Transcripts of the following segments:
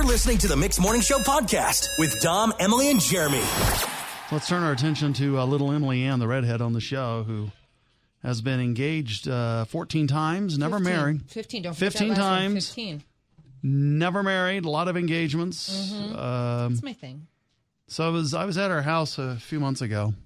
You're listening to the Mixed Morning Show podcast with Dom, Emily, and Jeremy. Let's turn our attention to little Emily Ann, the redhead on the show, who has been engaged 14 times, never married. 15, don't 15 times. 15. Never married, a lot of engagements. That's my thing. So I was at her house a few months ago,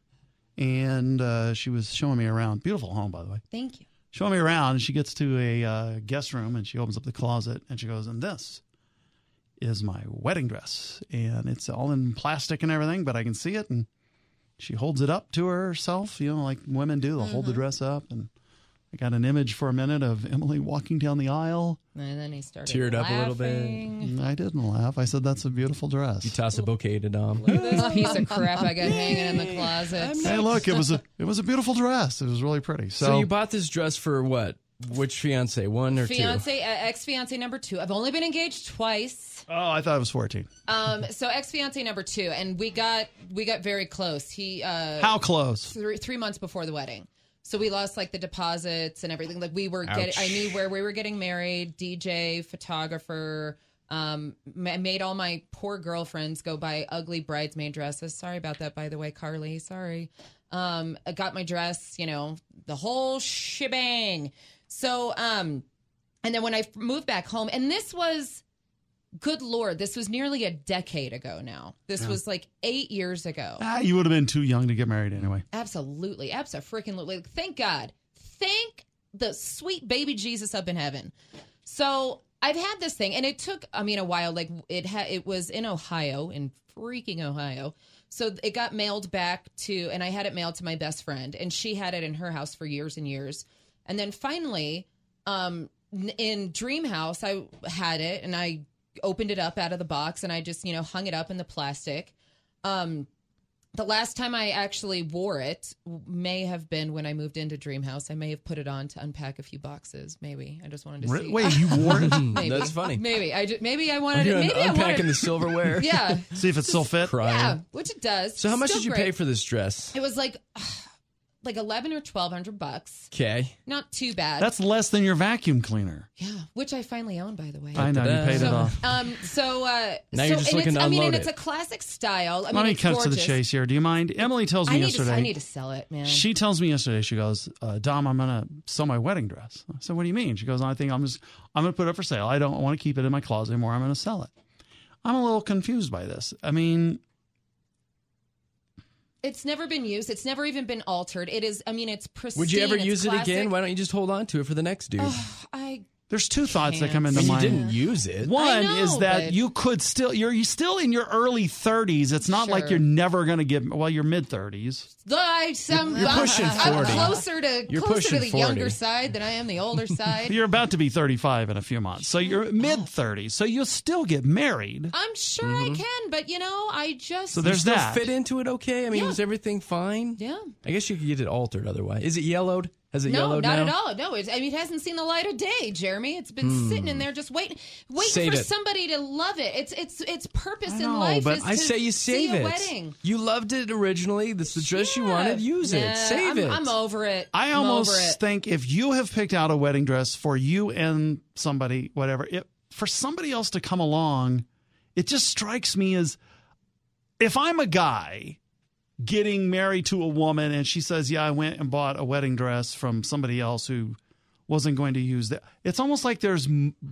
and she was showing me around. Beautiful home, by the way. Thank you. Showing me around, and she gets to a guest room, and she opens up the closet, and she goes, and this is my wedding dress. And it's all in plastic and everything, but I can see it, and she holds it up to herself, like women do. They'll hold the dress up, and I got an image for a minute of Emily walking down the aisle. And then he started teared up laughing. a little bit. I didn't laugh. I said, that's a beautiful dress. You toss a bouquet to Dom. Look at this piece of crap I got hanging in the closet. Hey, look, it was a beautiful dress. It was really pretty. So you bought this dress for what? Which fiance? One or two? Ex-fiance number 2. I've only been engaged twice. Oh, I thought it was 14. So ex-fiance number 2, and we got very close. He How close? 3 months before the wedding. So we lost like the deposits and everything. Like we were I knew where we were getting married, DJ, photographer. Made all my poor girlfriends go buy ugly bridesmaid dresses. Sorry about that, by the way, Carly. Sorry. I got my dress, the whole shebang. So, and then when I moved back home, and this was, good Lord, this was nearly a decade ago now. This was like 8 years ago. You would have been too young to get married anyway. Absolutely. Absolutely. Thank God. Thank the sweet baby Jesus up in heaven. So I've had this thing, and it took, a while. Like it was in Ohio, in freaking Ohio. So it got mailed back to, and I had it mailed to my best friend, and she had it in her house for years and years. And then finally, in Dream House, I had it, and I opened it up out of the box, and I just, hung it up in the plastic. The last time I actually wore it may have been when I moved into Dream House. I may have put it on to unpack a few boxes. Maybe I just wanted to see. Wait, you wore it? Maybe. That's funny. Maybe I wanted it. Maybe unpacking the silverware. Yeah. See if it still fit. Yeah, which it does. So how much Still did you great. pay for this dress? It was like $1,100 or $1,200. Okay. Not too bad. That's less than your vacuum cleaner. Yeah, which I finally own, by the way. I know, you paid it off. Now You're you're just looking to unload and it. it's a classic style. Let me cut to the chase here. Do you mind? Emily tells me yesterday. I need to sell it, man. She tells me yesterday, she goes, Dom, I'm going to sell my wedding dress. I said, what do you mean? She goes, I think I'm going to put it up for sale. I don't want to keep it in my closet anymore. I'm going to sell it. I'm a little confused by this. It's never been used. It's never even been altered. It is, it's pristine. Would you ever it's use classic. it again? Why don't you just hold on to it for the next dude? There's two thoughts that come into You mind. didn't use it. One know, is that but- you could still, you're still in your early 30s. It's not like Sure. you're never going to get, you're mid 30s. You're pushing 40. I'm closer to pushing the 40. younger side than I am the older side. You're about to be 35 in a few months. So you're mid 30s. So you'll still get married. I'm sure I can, but I just... So there's Still that. fit into it okay? Yeah. Was everything fine? Yeah. I guess you could get it altered otherwise. Is it yellowed? Has it No, yellowed not now? at all. No, it hasn't seen the light of day, Jeremy. It's been sitting in there just waiting Save for it. somebody to love it. Its purpose I in know, life but is I to say you save see it. a wedding. You loved it originally. This is the dress you Yeah. wanted. Use it. Nah, Save it. I'm over it. I I'm almost over it. think if you have picked out a wedding dress for you and somebody, whatever, for somebody else to come along, it just strikes me as if I'm a guy getting married to a woman and she says, yeah, I went and bought a wedding dress from somebody else who wasn't going to use that. It's almost like there's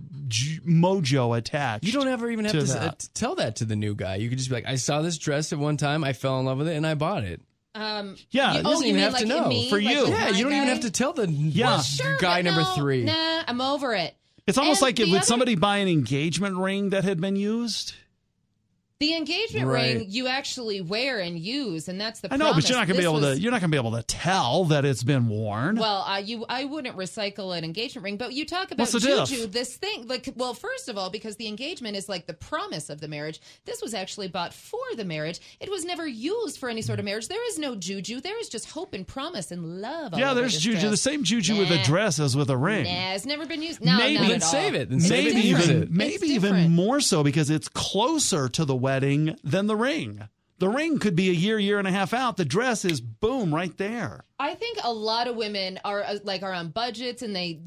mojo attached. You don't ever even have to tell that to the new guy. You could just be like, I saw this dress at one time, I fell in love with it, and I bought it. Yeah, doesn't even mean have like to know. me? For Like you. with Yeah, my you don't guy? even have to tell the Yeah. Sure, guy but number no, 3. Nah, I'm over it. It's almost And like the would other- somebody buy an engagement ring that had been used? The engagement Right. ring you actually wear and use, and that's the I know, promise. but you're not going to be able to. You're not going to be able to tell that it's been worn. Well, I wouldn't recycle an engagement ring, but you talk about What's the diff? juju. This thing, first of all, because the engagement is like the promise of the marriage. This was actually bought for the marriage. It was never used for any sort of marriage. There is no juju. There is just hope and promise and love. all Yeah, over there's this juju. dress. The same juju with a Nah. dress as with a ring. Nah, it's never been used. No, Maybe. not Then at all. save it. Then It's save it and Maybe use different. it. maybe It's even different. more so because it's closer to the wedding than the ring. The ring could be a year and a half out. The dress is boom right there. I think a lot of women are on budgets and they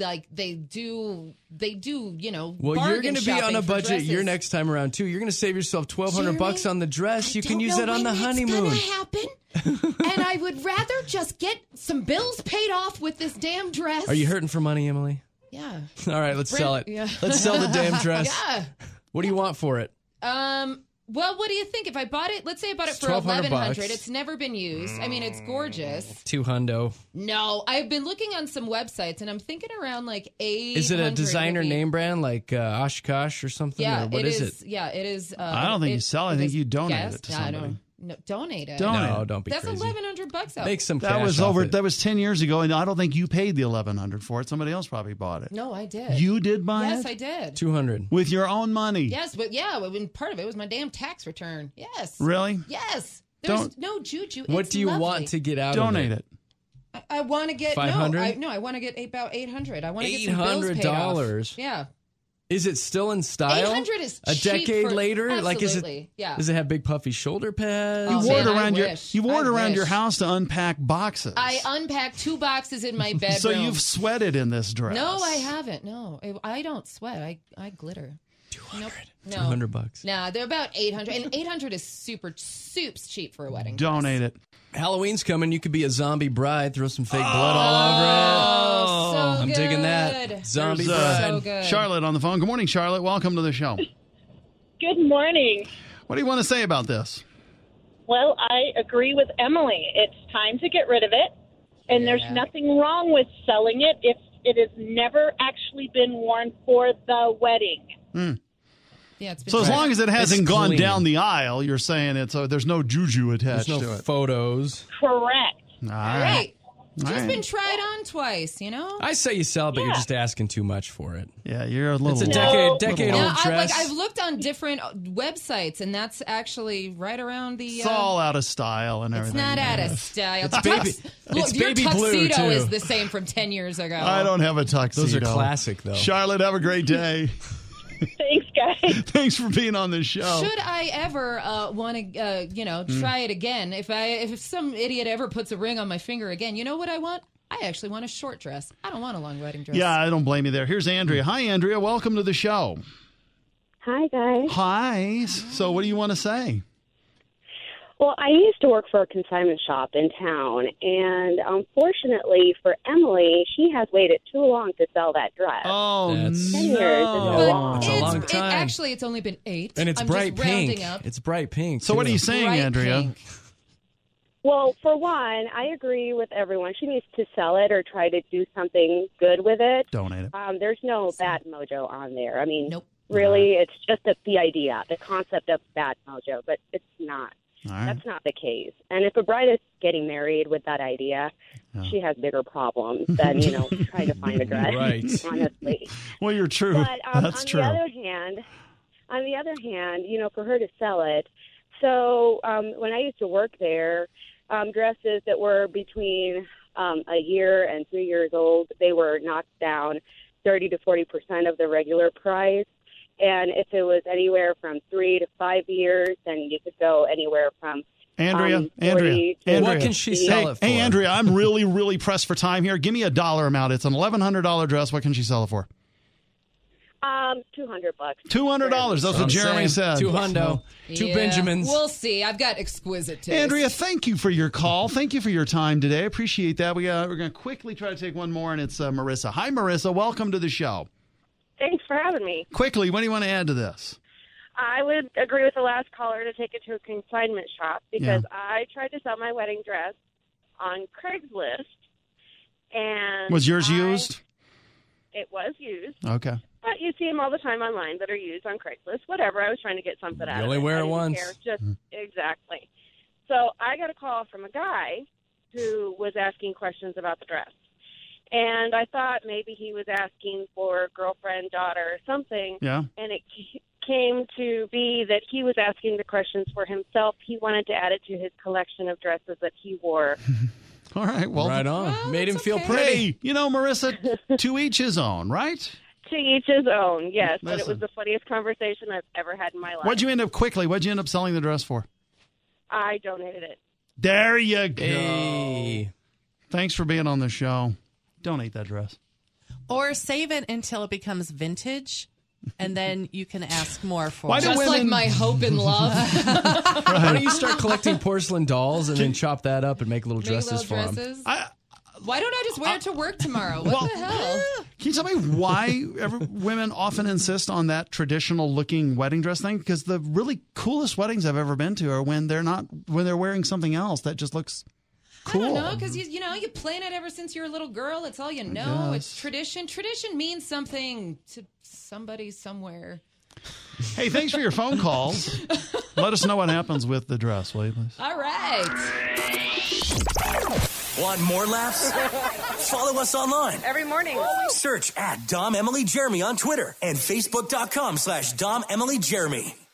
do Well, you're going to be on a budget your next time around too. You're going to save yourself $1,200 on the dress. You can use it on the honeymoon. It's going to happen. And I would rather just get some bills paid off with this damn dress. Are you hurting for money, Emily? Yeah. All right, let's sell it. Yeah. Let's sell the damn dress. Yeah. What do you want for it? Well, what do you think? If I bought it, let's say I bought it for $1,100. It's never been used. I mean, it's gorgeous. $200. No, I've been looking on some websites, and I'm thinking around like $800. Is it a designer name brand like Oshkosh or something? Yeah, or what is it? Yeah, it is. I don't think you sell it. I think you donate it to somebody. No, donate it. No, don't be That's crazy. $1,100 out. Make some cash That was off it. That was 10 years ago, and I don't think you paid the $1,100 for it. Somebody else probably bought it. No, I did. You did buy it? Yes, I did. $200 with your own money. Yes, but part of it was my damn tax return. Yes. Really? Yes. There's no juju. What It's do you lovely. want to get out Donate of it? I want to get $500? I want to get about $800. I want to get some bills paid off. $800? Yeah. Is it still in style? $800 is a cheap decade for- later. Like, is it? Absolutely, yeah. Does it have big puffy shoulder pads? You Oh, wore it man, around I your wish. you wore it I around your wish. house to unpack boxes. I unpacked 2 boxes in my bedroom. So you've sweated in this dress. No, I haven't. No, I don't sweat. I glitter. $200. No. $200. Nah, they're about $800, and $800 is soups cheap for a wedding. Donate it. Halloween's coming. You could be a zombie bride. Throw some fake blood all over Oh, so I'm good. digging that. Zombie There's, bride. So good. Charlotte on the phone. Good morning, Charlotte. Welcome to the show. Good morning. What do you want to say about this? Well, I agree with Emily. It's time to get rid of it, and there's nothing wrong with selling it if it has never actually been worn for the wedding. Yeah, it's been So as long as it hasn't It's gone clean. down the aisle, you're saying there's no juju attached There's to no it. photos. Correct. All Right. right. Just All right. been tried on twice, you know? I say you sell it, but you're Yeah. just asking too much for it. Yeah, you're a little. It's a No. decade Now, old dress. I've looked on different websites, and that's actually right around the. It's all out of style and It's everything. not out of style. It's baby- Look, it's your baby blue, tuxedo too. is the same from 10 years ago. I don't have a tuxedo. Those are classic, though. Charlotte, have a great day. Thanks, guys. Thanks for being on the show. Should I ever want to, try it again? If some idiot ever puts a ring on my finger again, you know what I want? I actually want a short dress. I don't want a long wedding dress. Yeah, I don't blame you there. Here's Andrea. Hi, Andrea. Welcome to the show. Hi, guys. Hi. So what do you want to say? Well, I used to work for a consignment shop in town, and unfortunately for Emily, she has waited too long to sell that dress. Oh, That's- 10 years is no. a But long. It's a long time. Actually, it's only been 8. And it's I'm bright just rounding pink. Up. It's bright pink. So what are too. you saying, Bright Andrea? pink. Well, for one, I agree with everyone. She needs to sell it or try to do something good with it. Donate it. There's no bad mojo on there. I mean, Nope. really, it's just the idea, the concept of bad mojo, but it's not. All right. That's not the case. And if a bride is getting married with that idea, she has bigger problems than, trying to find a dress, Right. honestly. Well, you're true. But That's true. on the other hand, for her to sell it, so when I used to work there, dresses that were between a year and 3 years old, they were knocked down 30 to 40% of the regular price. And if it was anywhere from 3 to 5 years, then you could go anywhere from Andrea, 40 to Andrea. What can she sell it for? Hey, Andrea, I'm really, really pressed for time here. Give me a dollar amount. It's an $1,100 dress. What can she sell it for? $200. $200. That's what Jeremy said. $200. Two Yeah, Benjamins. We'll see. I've got exquisite taste. Andrea, thank you for your call. Thank you for your time today. I appreciate that. We're going to quickly try to take one more, and it's Marissa. Hi, Marissa. Welcome to the show. Thanks for having me. Quickly, what do you want to add to this? I would agree with the last caller to take it to a consignment shop because I tried to sell my wedding dress on Craigslist. And Was yours used? It was used. Okay. But you see them all the time online that are used on Craigslist. Whatever. I was trying to get something out of it. only wear I it didn't once. care. Just exactly. So I got a call from a guy who was asking questions about the dress. And I thought maybe he was asking for girlfriend, daughter, or something. Yeah. And it came to be that he was asking the questions for himself. He wanted to add it to his collection of dresses that he wore. All right. Well, Right on. Well, Made him that's feel okay. pretty. hey, Marissa, to each his own, right? To each his own, yes. But it Listen. was the funniest conversation I've ever had in my life. What'd you end up selling the dress for? I donated it. There you go. Hey. Thanks for being on the show. Donate that dress. Or save it until it becomes vintage, and then you can ask more for Why it. do Just like women- my hope and love. Why don't you start collecting porcelain dolls and then chop that up and make little Make dresses little for them? dresses. Why don't I just wear it to work tomorrow? What the hell? Can you tell me why women often insist on that traditional looking wedding dress thing? Because the really coolest weddings I've ever been to are when they're wearing something else that just looks cool. I don't know, because you plan it ever since you're a little girl. It's all you know. Yes. It's tradition. Tradition means something to somebody somewhere. Hey, thanks for your phone calls. Let us know what happens with the dress, will you, please? All right. Want more laughs? Follow us online. Every morning. Search at Dom Emily Jeremy on Twitter and Facebook.com/Dom Emily Jeremy.